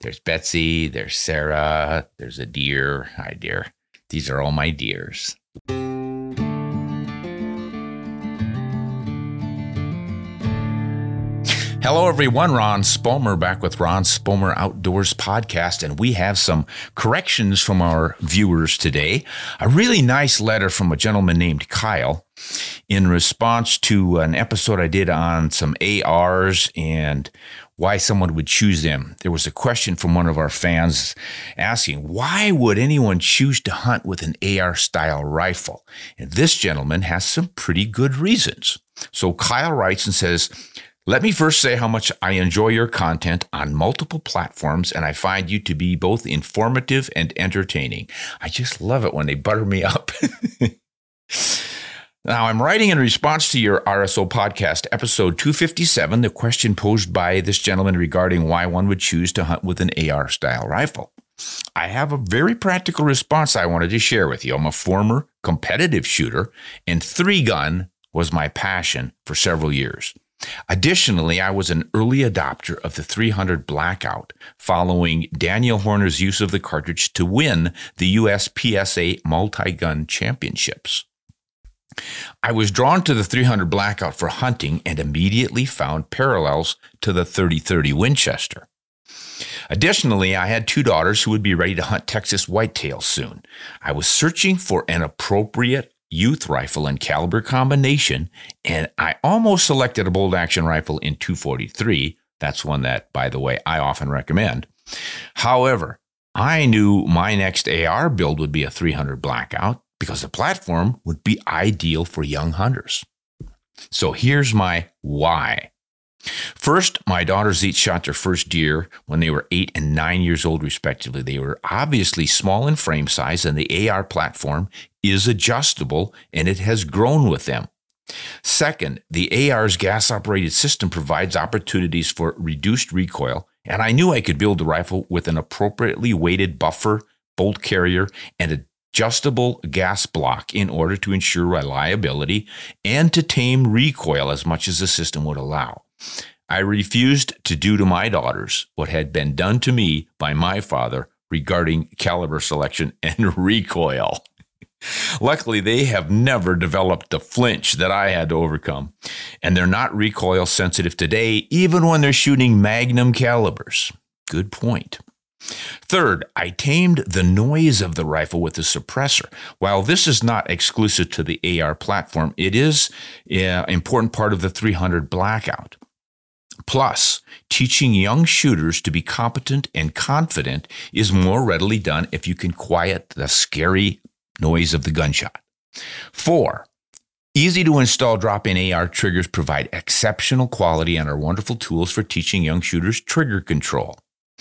There's Betsy, there's Sarah, there's a deer. Hi, dear. These are all my deers. Hello, everyone. Ron Spomer back with Ron Spomer Outdoors Podcast, and we have some corrections from our viewers today. A really nice letter from a gentleman named Kyle in response to an episode I did on some ARs and why someone would choose them. There was a question from one of our fans asking, why would anyone choose to hunt with an AR-style rifle? And this gentleman has some pretty good reasons. So Kyle writes and says, let me first say how much I enjoy your content on multiple platforms, and I find you to be both informative and entertaining. I just love it when they butter me up. Now, I'm writing in response to your RSO podcast, episode 257, the question posed by this gentleman regarding why one would choose to hunt with an AR-style rifle. I have a very practical response I wanted to share with you. I'm a former competitive shooter, and three-gun was my passion for several years. Additionally, I was an early adopter of the 300 Blackout, following Daniel Horner's use of the cartridge to win the US PSA Multi-Gun Championships. I was drawn to the 300 Blackout for hunting and immediately found parallels to the 30-30 Winchester. Additionally, I had two daughters who would be ready to hunt Texas whitetails soon. I was searching for an appropriate youth rifle and caliber combination, and I almost selected a bolt action rifle in 243. That's one that, by the way, I often recommend. However, I knew my next AR build would be a 300 Blackout because the platform would be ideal for young hunters. So here's my why. First, my daughters each shot their first deer when they were 8 and 9 years old, respectively. They were obviously small in frame size, and the AR platform is adjustable, and it has grown with them. Second, the AR's gas-operated system provides opportunities for reduced recoil, and I knew I could build the rifle with an appropriately weighted buffer, bolt carrier, and adjustable gas block in order to ensure reliability and to tame recoil as much as the system would allow. I refused to do to my daughters what had been done to me by my father regarding caliber selection and recoil. Luckily, they have never developed the flinch that I had to overcome, and they're not recoil sensitive today, even when they're shooting Magnum calibers. Good point. Third, I tamed the noise of the rifle with a suppressor. While this is not exclusive to the AR platform, it is an important part of the 300 Blackout. Plus, teaching young shooters to be competent and confident is more readily done if you can quiet the scary noise of the gunshot. 4, easy to install drop-in AR triggers provide exceptional quality and are wonderful tools for teaching young shooters trigger control.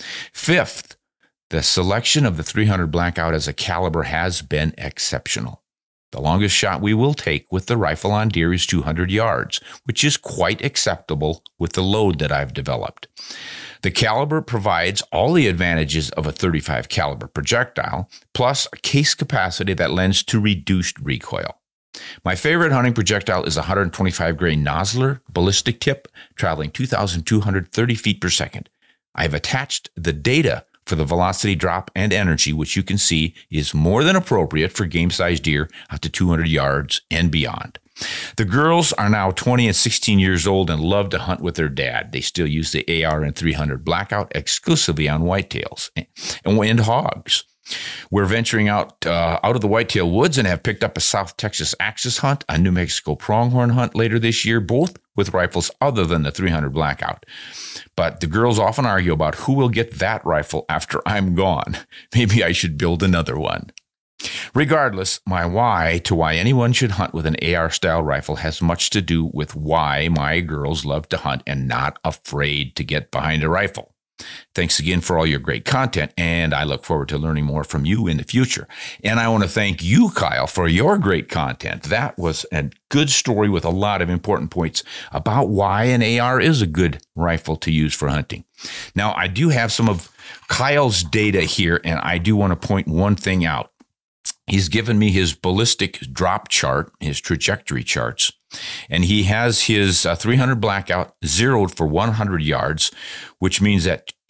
5th, the selection of the 300 Blackout as a caliber has been exceptional. The longest shot we will take with the rifle on deer is 200 yards, which is quite acceptable with the load that I've developed. The caliber provides all the advantages of a 35 caliber projectile, plus a case capacity that lends to reduced recoil. My favorite hunting projectile is a 125 grain Nosler ballistic tip, traveling 2,230 feet per second. I've attached the data for the velocity drop and energy, which you can see is more than appropriate for game-sized deer up to 200 yards and beyond. The girls are now 20 and 16 years old and love to hunt with their dad. They still use the AR and 300 Blackout exclusively on whitetails and hogs. We're venturing out of the whitetail woods and have picked up a South Texas axis hunt, a New Mexico pronghorn hunt later this year, both with rifles other than the 300 Blackout. But the girls often argue about who will get that rifle after I'm gone. Maybe I should build another one. Regardless, my why to why anyone should hunt with an AR-style rifle has much to do with why my girls love to hunt and not afraid to get behind a rifle. Thanks again for all your great content, and I look forward to learning more from you in the future. And I want to thank you, Kyle, for your great content. That was a good story with a lot of important points about why an AR is a good rifle to use for hunting. Now, I do have some of Kyle's data here, and I do want to point one thing out. He's given me his ballistic drop chart, his trajectory charts, and he has his 300 Blackout zeroed for 100 yards, which means that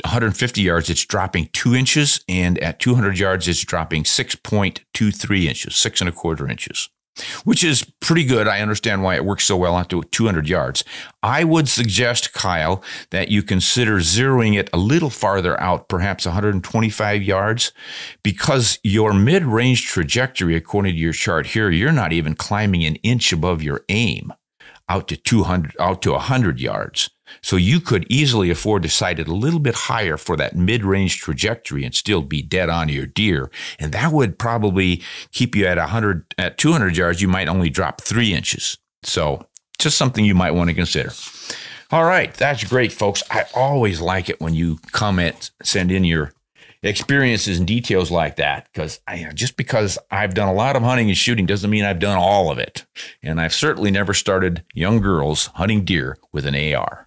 150 yards, it's dropping 2 inches, and at 200 yards, it's dropping 6.23 inches, 6.25 inches, which is pretty good. I understand why it works so well out to 200 yards. I would suggest, Kyle, that you consider zeroing it a little farther out, perhaps 125 yards, because your mid-range trajectory, according to your chart here, you're not even climbing an inch above your aim out to 100 yards. So you could easily afford to sight it a little bit higher for that mid-range trajectory and still be dead on your deer. And that would probably keep you at 200 yards. You might only drop 3 inches. So just something you might want to consider. All right. That's great, folks. I always like it when you comment, send in your experiences and details like that, because just because I've done a lot of hunting and shooting doesn't mean I've done all of it. And I've certainly never started young girls hunting deer with an AR.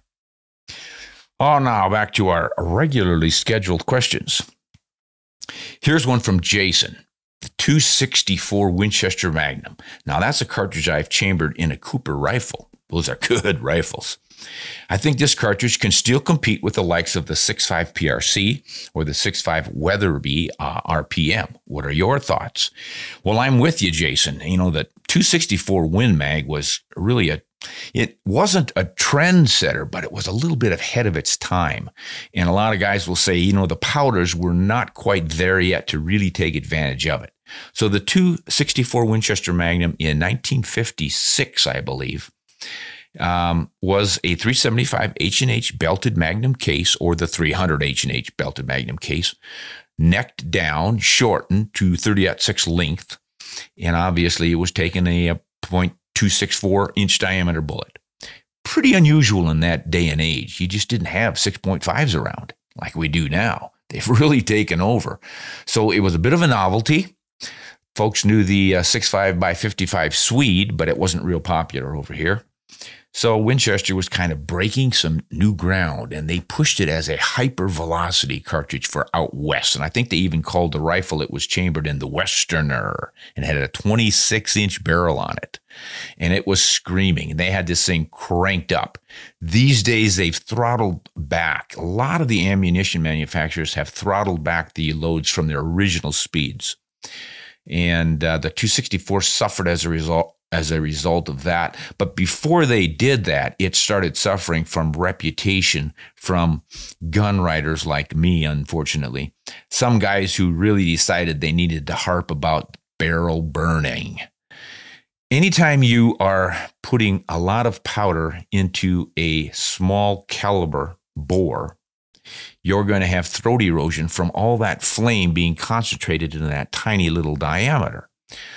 Oh, now back to our regularly scheduled questions. Here's one from Jason, the 264 Winchester Magnum. Now, that's a cartridge I've chambered in a Cooper rifle. Those are good rifles. I think this cartridge can still compete with the likes of the 6.5 PRC or the 6.5 Weatherby RPM. What are your thoughts? Well, I'm with you, Jason. You know, the 264 Win Mag was really it wasn't a trendsetter, but it was a little bit ahead of its time. And a lot of guys will say, you know, the powders were not quite there yet to really take advantage of it. So the 264 Winchester Magnum in 1956, I believe, was a 375 H&H belted Magnum case, or the 300 H&H belted Magnum case, necked down, shortened to 30-06 length. And obviously it was taking a .264 inch diameter bullet. Pretty unusual in that day and age. You just didn't have 6.5s around like we do now. They've really taken over. So it was a bit of a novelty. Folks knew the 6.5 by 55 Swede, but it wasn't real popular over here. So Winchester was kind of breaking some new ground, and they pushed it as a hyper-velocity cartridge for out west. And I think they even called the rifle it was chambered in the Westerner, and had a 26-inch barrel on it. And it was screaming. They had this thing cranked up. These days, they've throttled back. A lot of the ammunition manufacturers have throttled back the loads from their original speeds. And the 264 suffered as a result of that. But before they did that, it started suffering from reputation from gun writers like me, unfortunately. Some guys who really decided they needed to harp about barrel burning. Anytime you are putting a lot of powder into a small caliber bore, you're going to have throat erosion from all that flame being concentrated in that tiny little diameter.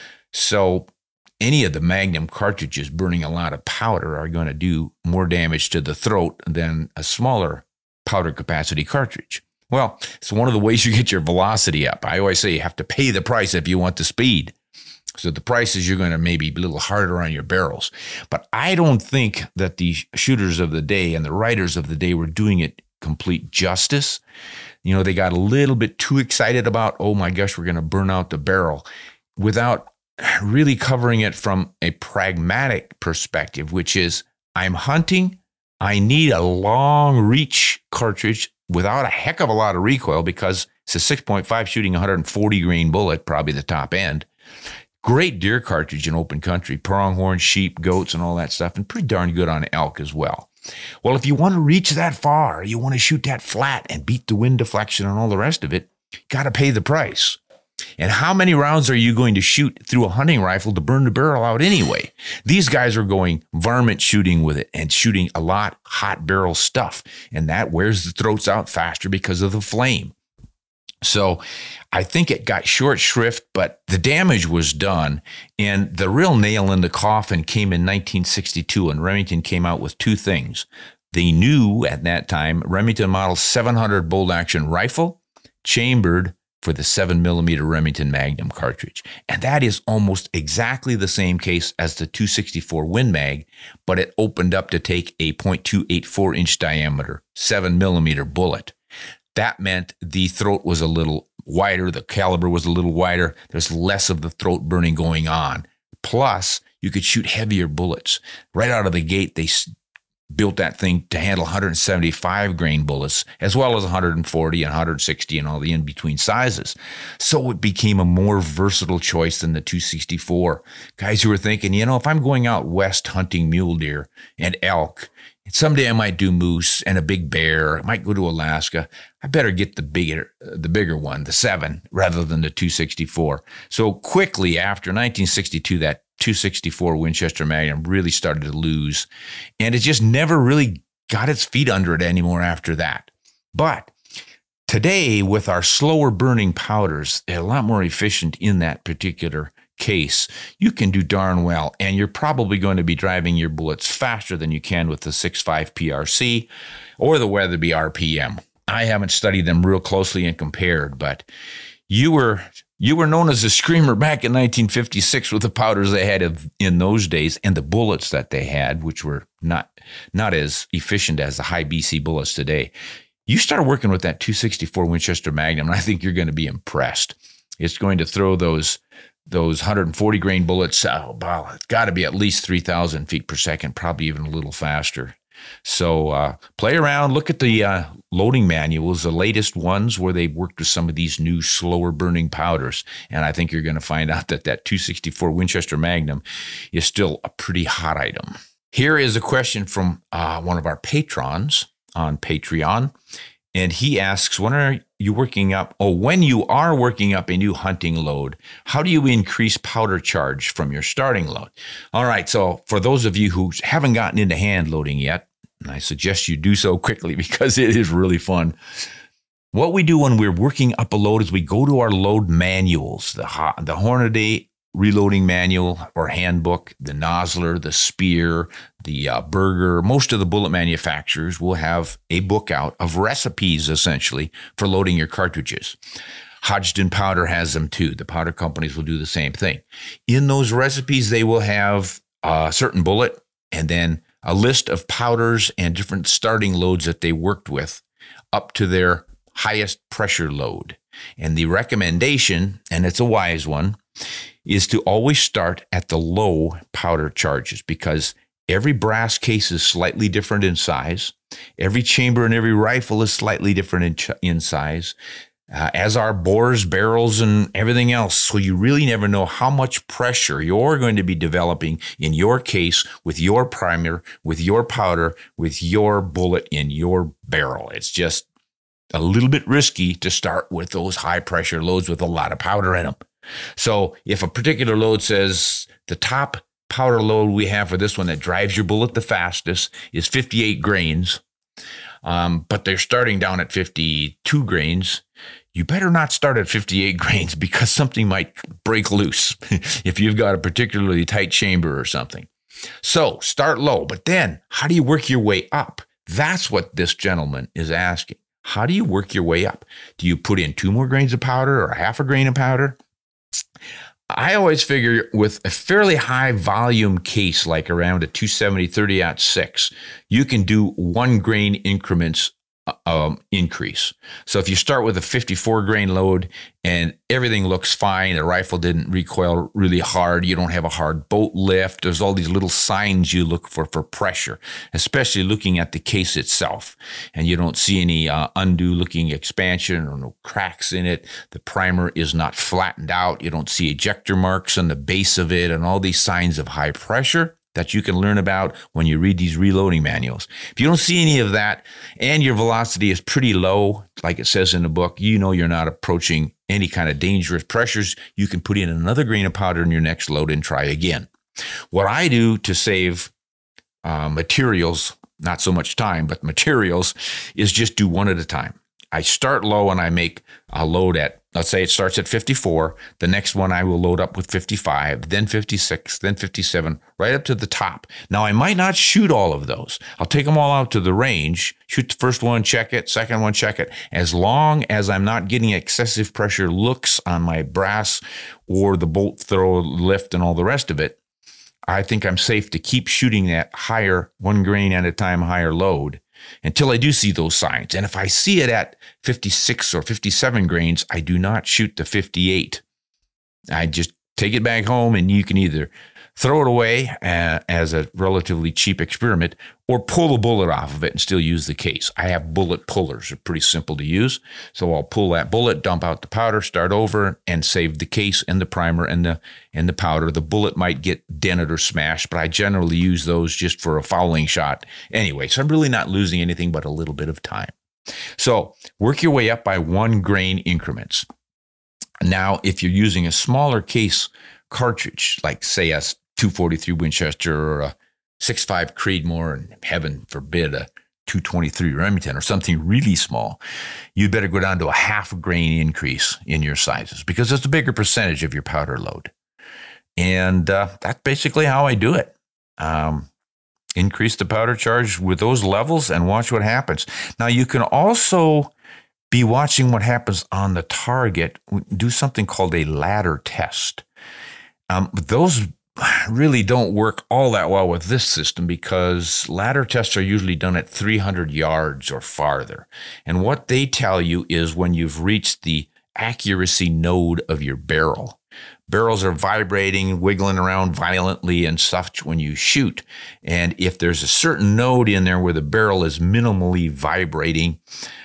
So any of the Magnum cartridges burning a lot of powder are going to do more damage to the throat than a smaller powder capacity cartridge. Well, it's one of the ways you get your velocity up. I always say you have to pay the price if you want the speed. So the price is you're going to maybe be a little harder on your barrels. But I don't think that the shooters of the day and the writers of the day were doing it complete justice. You know, they got a little bit too excited about, oh my gosh, we're going to burn out the barrel, without really covering it from a pragmatic perspective, which is, I'm hunting, I need a long reach cartridge without a heck of a lot of recoil, because it's a 6.5 shooting 140 grain bullet, probably the top end. Great deer cartridge in open country, pronghorn, sheep, goats, and all that stuff, and pretty darn good on elk as well. Well, if you want to reach that far, you want to shoot that flat and beat the wind deflection and all the rest of it, got to pay the price. And how many rounds are you going to shoot through a hunting rifle to burn the barrel out anyway? These guys are going varmint shooting with it and shooting a lot hot barrel stuff, and that wears the throats out faster because of the flame. So I think it got short shrift, but the damage was done. And the real nail in the coffin came in 1962, and Remington came out with two things. They knew at that time Remington Model 700 bolt action rifle, chambered for the 7mm Remington Magnum cartridge. And that is almost exactly the same case as the 264 Win Mag, but it opened up to take a .284 inch diameter 7mm bullet. That meant the throat was a little wider, the caliber was a little wider, there's less of the throat burning going on. Plus, you could shoot heavier bullets. Right out of the gate, they built that thing to handle 175 grain bullets, as well as 140 and 160 and all the in-between sizes. So it became a more versatile choice than the 264. Guys who were thinking, if I'm going out west hunting mule deer and elk, someday I might do moose and a big bear, I might go to Alaska, I better get the bigger one, the 7, rather than the 264. So quickly after 1962, that 264 Winchester Magnum really started to lose, and it just never really got its feet under it anymore after that. But today, with our slower burning powders, they're a lot more efficient in that particular case. You can do darn well, and you're probably going to be driving your bullets faster than you can with the 6.5 PRC or the Weatherby RPM. I haven't studied them real closely and compared, but you were known as a screamer back in 1956 with the powders they had in those days and the bullets that they had, which were not as efficient as the high BC bullets today. You start working with that 264 Winchester Magnum, and I think you're going to be impressed. It's going to throw those 140 grain bullets, it's got to be at least 3,000 feet per second, probably even a little faster. So play around, look at the loading manuals, the latest ones where they worked with some of these new slower burning powders. And I think you're going to find out that 264 Winchester Magnum is still a pretty hot item. Here is a question from one of our patrons on Patreon. And he asks, when you are working up a new hunting load, how do you increase powder charge from your starting load? All right, so for those of you who haven't gotten into hand loading yet, and I suggest you do so quickly because it is really fun. What we do when we're working up a load is we go to our load manuals, the Hornady reloading manual or handbook, the Nosler, the Speer, the Berger. Most of the bullet manufacturers will have a book out of recipes, essentially, for loading your cartridges. Hodgdon Powder has them too. The powder companies will do the same thing. In those recipes, they will have a certain bullet and then a list of powders and different starting loads that they worked with up to their highest pressure load. And the recommendation, and it's a wise one, is to always start at the low powder charges, because every brass case is slightly different in size. Every chamber and every rifle is slightly different in size, as are bores, barrels, and everything else. So you really never know how much pressure you're going to be developing in your case with your primer, with your powder, with your bullet in your barrel. It's just a little bit risky to start with those high pressure loads with a lot of powder in them. So if a particular load says the top powder load we have for this one that drives your bullet the fastest is 58 grains, but they're starting down at 52 grains, you better not start at 58 grains because something might break loose if you've got a particularly tight chamber or something. So start low, but then how do you work your way up? That's what this gentleman is asking. How do you work your way up? Do you put in 2 more grains of powder or half a grain of powder? I always figure with a fairly high volume case, like around a 270 30-06, you can do 1 grain increments increase. So if you start with a 54 grain load and everything looks fine, the rifle didn't recoil really hard, you don't have a hard bolt lift, there's all these little signs you look for pressure, especially looking at the case itself. And you don't see any undue looking expansion or no cracks in it. The primer is not flattened out. You don't see ejector marks on the base of it and all these signs of high pressure that you can learn about when you read these reloading manuals. If you don't see any of that and your velocity is pretty low, like it says in the book, you know you're not approaching any kind of dangerous pressures, you can put in another grain of powder in your next load and try again. What I do to save materials, not so much time, but materials, is just do one at a time. I start low and I make a load at, let's say it starts at 54. The next one I will load up with 55, then 56, then 57, right up to the top. Now, I might not shoot all of those. I'll take them all out to the range, shoot the first one, check it, second one, check it. As long as I'm not getting excessive pressure looks on my brass or the bolt throw, lift, and all the rest of it, I think I'm safe to keep shooting that higher, 1 grain at a time, higher load, until I do see those signs. And if I see it at 56 or 57 grains, I do not shoot the 58. I just take it back home, and you can either throw it away as a relatively cheap experiment, or pull the bullet off of it and still use the case. I have bullet pullers. They're pretty simple to use. So I'll pull that bullet, dump out the powder, start over, and save the case and the primer and the powder. The bullet might get dented or smashed, but I generally use those just for a fouling shot anyway. So I'm really not losing anything but a little bit of time. So work your way up by 1 grain increments. Now, if you're using a smaller case cartridge, like say a 243 Winchester or a 6.5 Creedmoor, and heaven forbid a 223 Remington or something really small, you'd better go down to a 0.5 grain increase in your sizes because it's a bigger percentage of your powder load. And that's basically how I do it. Increase the powder charge with those levels and watch what happens. Now, you can also be watching what happens on the target. Do something called a ladder test. Those really don't work all that well with this system because ladder tests are usually done at 300 yards or farther. And what they tell you is when you've reached the accuracy node of your barrel. Barrels are vibrating, wiggling around violently and such when you shoot. And if there's a certain node in there where the barrel is minimally vibrating,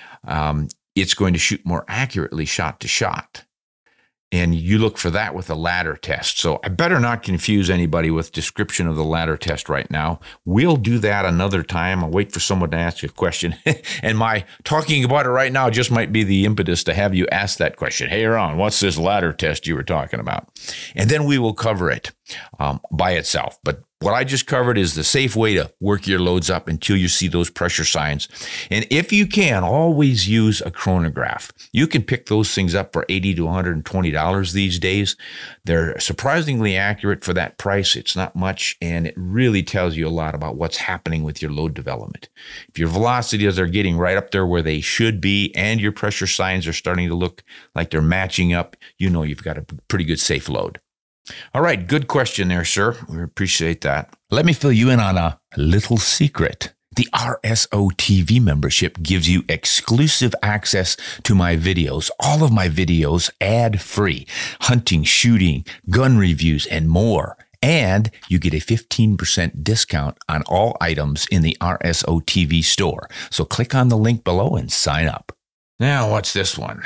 it's going to shoot more accurately shot to shot. And you look for that with a ladder test. So I better not confuse anybody with description of the ladder test right now. We'll do that another time. I'll wait for someone to ask you a question. And my talking about it right now just might be the impetus to have you ask that question. Hey, Ron, what's this ladder test you were talking about? And then we will cover it by itself. But what I just covered is the safe way to work your loads up until you see those pressure signs. And if you can, always use a chronograph. You can pick those things up for $80 to $120 these days. They're surprisingly accurate for that price. It's not much, and it really tells you a lot about what's happening with your load development. If your velocities are getting right up there where they should be and your pressure signs are starting to look like they're matching up, you know you've got a pretty good safe load. All right, good question there, sir. We appreciate that. Let me fill you in on a little secret. The RSO TV membership gives you exclusive access to my videos, all of my videos ad-free, hunting, shooting, gun reviews, and more. And you get a 15% discount on all items in the RSO TV store. So click on the link below and sign up. Now, what's this one?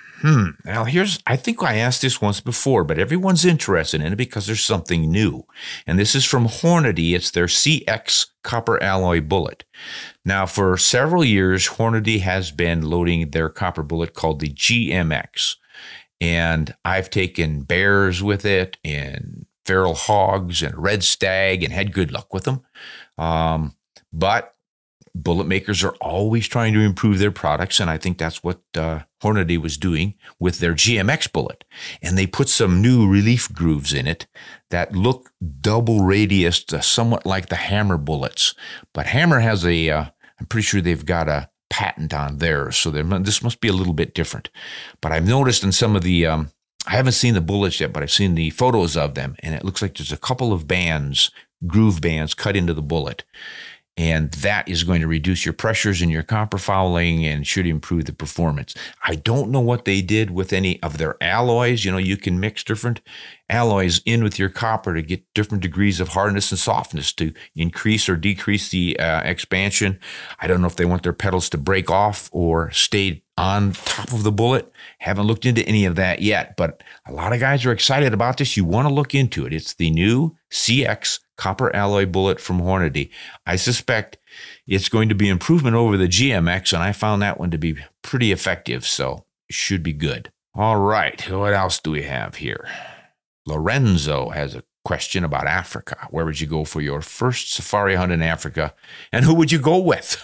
Now I think I asked this once before, but everyone's interested in it because there's something new. And this is from Hornady. It's their CX copper alloy bullet. Now, for several years, Hornady has been loading their copper bullet called the GMX. And I've taken bears with it and feral hogs and red stag and had good luck with them. But bullet makers are always trying to improve their products, and I think that's what Hornady was doing with their GMX bullet. And they put some new relief grooves in it that look double radius, somewhat like the Hammer bullets. But Hammer has I'm pretty sure they've got a patent on theirs, so this must be a little bit different. But I've noticed in some of the, I haven't seen the bullets yet, but I've seen the photos of them, and it looks like there's a couple of bands, groove bands, cut into the bullet. And that is going to reduce your pressures in your copper fouling and should improve the performance. I don't know what they did with any of their alloys. You know, you can mix different alloys in with your copper to get different degrees of hardness and softness to increase or decrease the expansion. I don't know if they want their petals to break off or stay on top of the bullet. Haven't looked into any of that yet, but a lot of guys are excited about this. You want to look into it. It's the new CX copper alloy bullet from Hornady. I suspect it's going to be improvement over the GMX, and I found that one to be pretty effective, so it should be good. All right, what else do we have here? Lorenzo has a question about Africa. Where would you go for your first safari hunt in Africa, and who would you go with?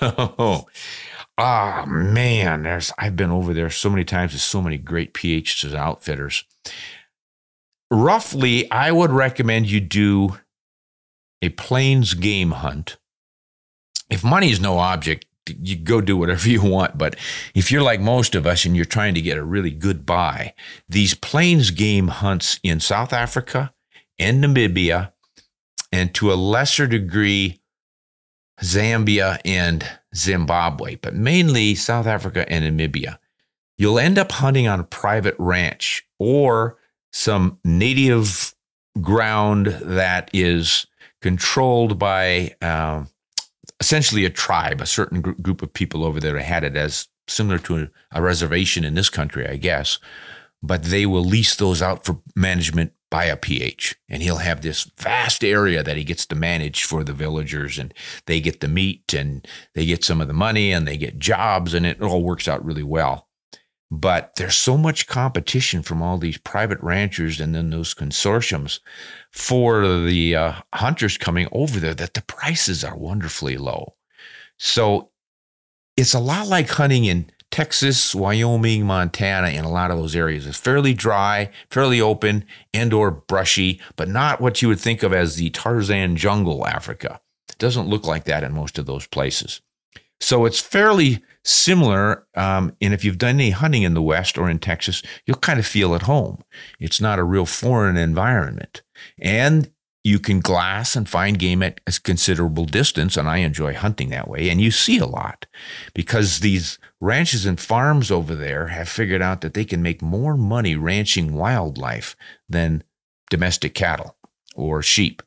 Man, I've been over there so many times with so many great PHs outfitters. Roughly, I would recommend you do a plains game hunt. If money is no object, you go do whatever you want. But if you're like most of us and you're trying to get a really good buy, these plains game hunts in South Africa and Namibia, and to a lesser degree, Zambia and Zimbabwe, but mainly South Africa and Namibia, you'll end up hunting on a private ranch or some native ground that is controlled by essentially a tribe, a certain group of people over there had it as similar to a reservation in this country, I guess. But they will lease those out for management by a PH. And he'll have this vast area that he gets to manage for the villagers. And they get the meat and they get some of the money and they get jobs. And it all works out really well. But there's so much competition from all these private ranchers and then those consortiums for the hunters coming over there that the prices are wonderfully low. So it's a lot like hunting in Texas, Wyoming, Montana, and a lot of those areas. It's fairly dry, fairly open, and or brushy, but not what you would think of as the Tarzan jungle Africa. It doesn't look like that in most of those places. So it's fairly similar, and if you've done any hunting in the West or in Texas, you'll kind of feel at home. It's not a real foreign environment. And you can glass and find game at a considerable distance, and I enjoy hunting that way. And you see a lot because these ranches and farms over there have figured out that they can make more money ranching wildlife than domestic cattle or sheep.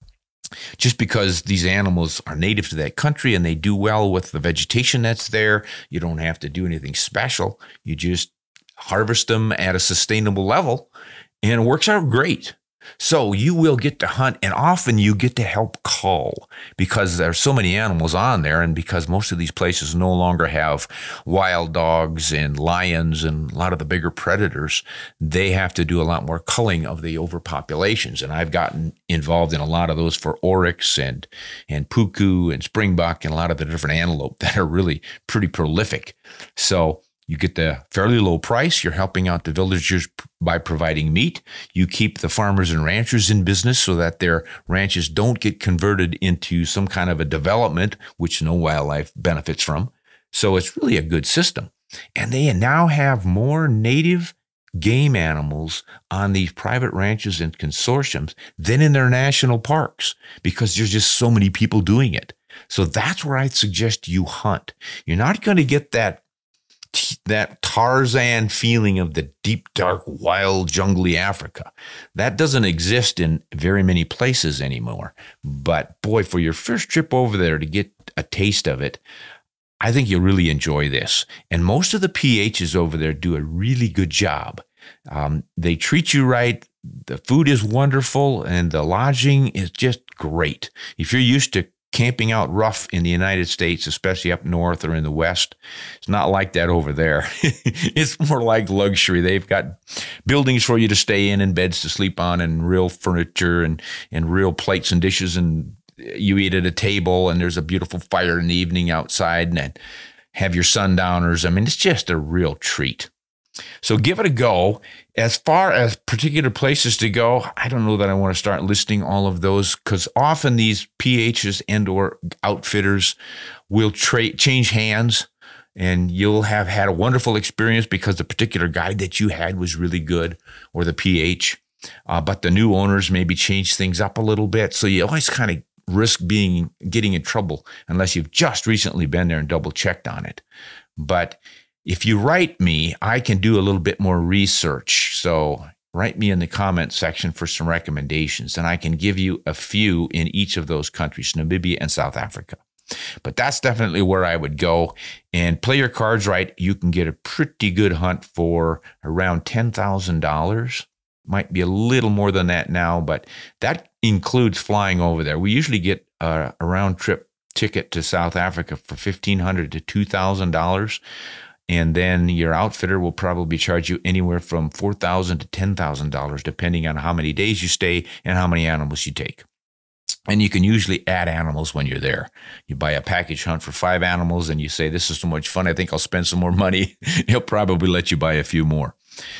Just because these animals are native to that country and they do well with the vegetation that's there, you don't have to do anything special. You just harvest them at a sustainable level, and it works out great. So you will get to hunt, and often you get to help cull because there's so many animals on there, and because most of these places no longer have wild dogs and lions and a lot of the bigger predators, they have to do a lot more culling of the overpopulations. And I've gotten involved in a lot of those for oryx and puku and springbuck and a lot of the different antelope that are really pretty prolific. So you get the fairly low price. You're helping out the villagers by providing meat. You keep the farmers and ranchers in business so that their ranches don't get converted into some kind of a development, which no wildlife benefits from. So it's really a good system. And they now have more native game animals on these private ranches and consortiums than in their national parks because there's just so many people doing it. So that's where I'd suggest you hunt. You're not going to get that Tarzan feeling of the deep, dark, wild, jungly Africa. That doesn't exist in very many places anymore. But boy, for your first trip over there to get a taste of it, I think you'll really enjoy this. And most of the PHs over there do a really good job. They treat you right. The food is wonderful and the lodging is just great. If you're used to camping out rough in the United States, especially up north or in the West, it's not like that over there. It's more like luxury. They've got buildings for you to stay in and beds to sleep on and real furniture and real plates and dishes, and you eat at a table and there's a beautiful fire in the evening outside and have your sundowners. I mean, it's just a real treat. So give it a go. As far as particular places to go, I don't know that I want to start listing all of those because often these PHs and or outfitters will change hands, and you'll have had a wonderful experience because the particular guide that you had was really good, or the PH. But the new owners maybe change things up a little bit. So you always kind of risk getting in trouble unless you've just recently been there and double checked on it. But if you write me, I can do a little bit more research. So write me in the comment section for some recommendations, and I can give you a few in each of those countries, Namibia and South Africa. But that's definitely where I would go. And play your cards right. You can get a pretty good hunt for around $10,000. Might be a little more than that now, but that includes flying over there. We usually get a round-trip ticket to South Africa for $1,500 to $2,000. And then your outfitter will probably charge you anywhere from $4,000 to $10,000, depending on how many days you stay and how many animals you take. And you can usually add animals when you're there. You buy a package hunt for 5 animals and you say, this is so much fun, I think I'll spend some more money. He'll probably let you buy a few more.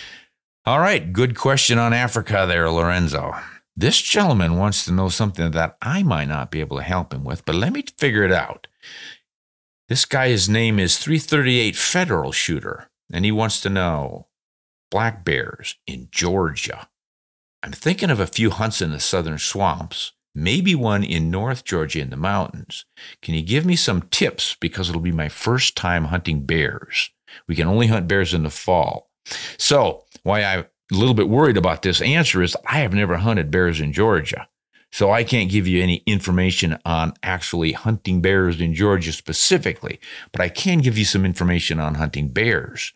All right, good question on Africa there, Lorenzo. This gentleman wants to know something that I might not be able to help him with, but let me figure it out. This guy, his name is 338 Federal Shooter, and he wants to know black bears in Georgia. I'm thinking of a few hunts in the southern swamps, maybe one in North Georgia in the mountains. Can you give me some tips because it'll be my first time hunting bears? We can only hunt bears in the fall. So why I a little bit worried about this answer is I have never hunted bears in Georgia. So I can't give you any information on actually hunting bears in Georgia specifically, but I can give you some information on hunting bears.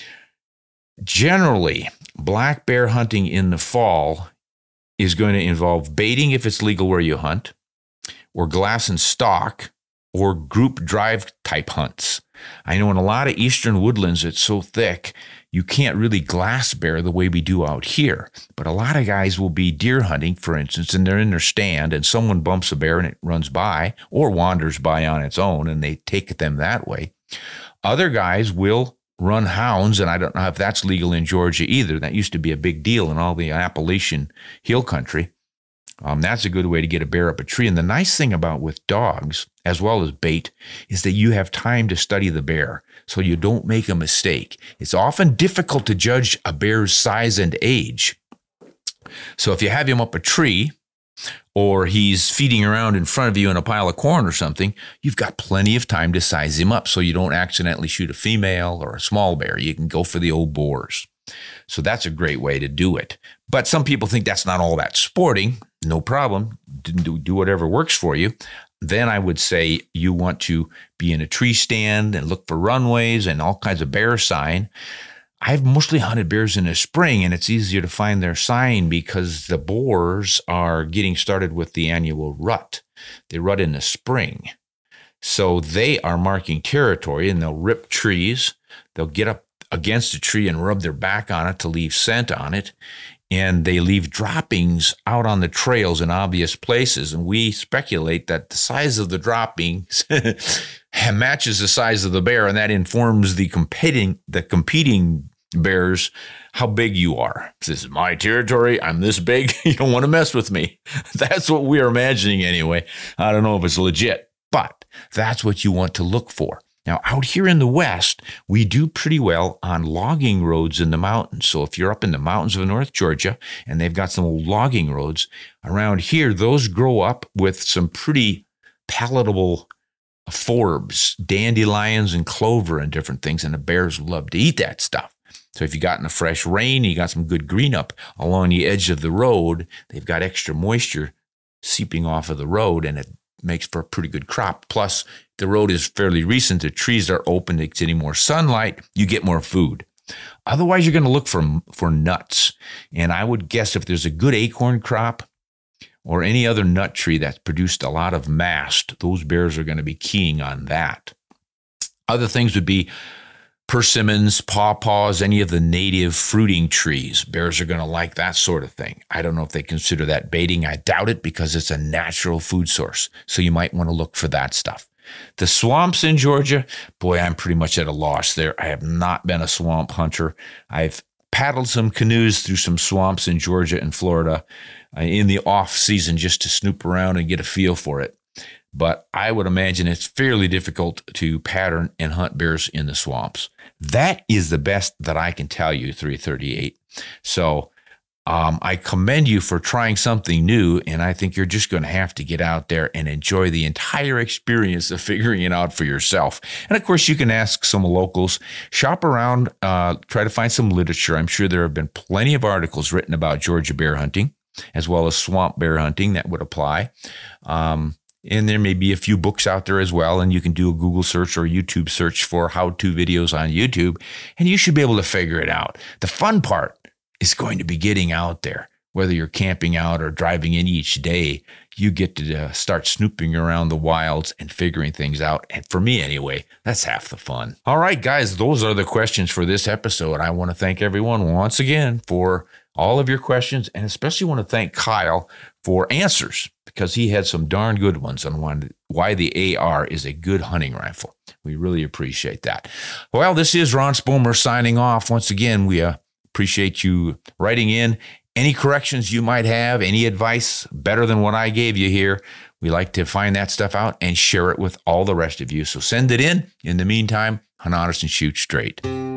Generally, black bear hunting in the fall is going to involve baiting if it's legal where you hunt, or glass and stock, or group drive type hunts. I know in a lot of eastern woodlands, it's so thick, you can't really glass bear the way we do out here. But a lot of guys will be deer hunting, for instance, and they're in their stand and someone bumps a bear and it runs by or wanders by on its own and they take them that way. Other guys will run hounds, and I don't know if that's legal in Georgia either. That used to be a big deal in all the Appalachian hill country. That's a good way to get a bear up a tree. And the nice thing about with dogs, as well as bait, is that you have time to study the bear so you don't make a mistake. It's often difficult to judge a bear's size and age. So if you have him up a tree, or he's feeding around in front of you in a pile of corn or something, you've got plenty of time to size him up so you don't accidentally shoot a female or a small bear. You can go for the old boars. So that's a great way to do it. But some people think that's not all that sporting. No problem. Do whatever works for you. Then I would say you want to be in a tree stand and look for runways and all kinds of bear sign. I've mostly hunted bears in the spring, and it's easier to find their sign because the boars are getting started with the annual rut. They rut in the spring. So they are marking territory, and they'll rip trees. They'll get up against a tree and rub their back on it to leave scent on it. And they leave droppings out on the trails in obvious places. And we speculate that the size of the droppings matches the size of the bear, and that informs the competing bears how big you are. This is my territory. I'm this big. You don't want to mess with me. That's what we are imagining anyway. I don't know if it's legit, but that's what you want to look for. Now, out here in the West, we do pretty well on logging roads in the mountains. So if you're up in the mountains of North Georgia and they've got some old logging roads around here, those grow up with some pretty palatable forbs, dandelions and clover and different things, and the bears love to eat that stuff. So if you got in a fresh rain, you got some good green up along the edge of the road, they've got extra moisture seeping off of the road, and it makes for a pretty good crop. Plus, the road is fairly recent. The trees are open. It's getting more sunlight. You get more food. Otherwise, you're going to look for nuts. And I would guess if there's a good acorn crop or any other nut tree that's produced a lot of mast, those bears are going to be keying on that. Other things would be persimmons, pawpaws, any of the native fruiting trees. Bears are going to like that sort of thing. I don't know if they consider that baiting. I doubt it because it's a natural food source. So you might want to look for that stuff. The swamps in Georgia, boy, I'm pretty much at a loss there. I have not been a swamp hunter. I've paddled some canoes through some swamps in Georgia and Florida in the off season just to snoop around and get a feel for it. But I would imagine it's fairly difficult to pattern and hunt bears in the swamps. That is the best that I can tell you, 338. So I commend you for trying something new, and I think you're just going to have to get out there and enjoy the entire experience of figuring it out for yourself. And of course, you can ask some locals, shop around, try to find some literature. I'm sure there have been plenty of articles written about Georgia bear hunting, as well as swamp bear hunting that would apply. And there may be a few books out there as well, and you can do a Google search or YouTube search for how-to videos on YouTube, and you should be able to figure it out. The fun part is going to be getting out there. Whether you're camping out or driving in each day, you get to start snooping around the wilds and figuring things out. And for me anyway, that's half the fun. All right, guys, those are the questions for this episode. I want to thank everyone once again for all of your questions, and especially want to thank Kyle for answers, because he had some darn good ones on why the AR is a good hunting rifle. We really appreciate that. Well, this is Ron Spomer signing off. Once again, we appreciate you writing in. Any corrections you might have, any advice better than what I gave you here, we like to find that stuff out and share it with all the rest of you. So send it in. In the meantime, hunt honest and shoot straight.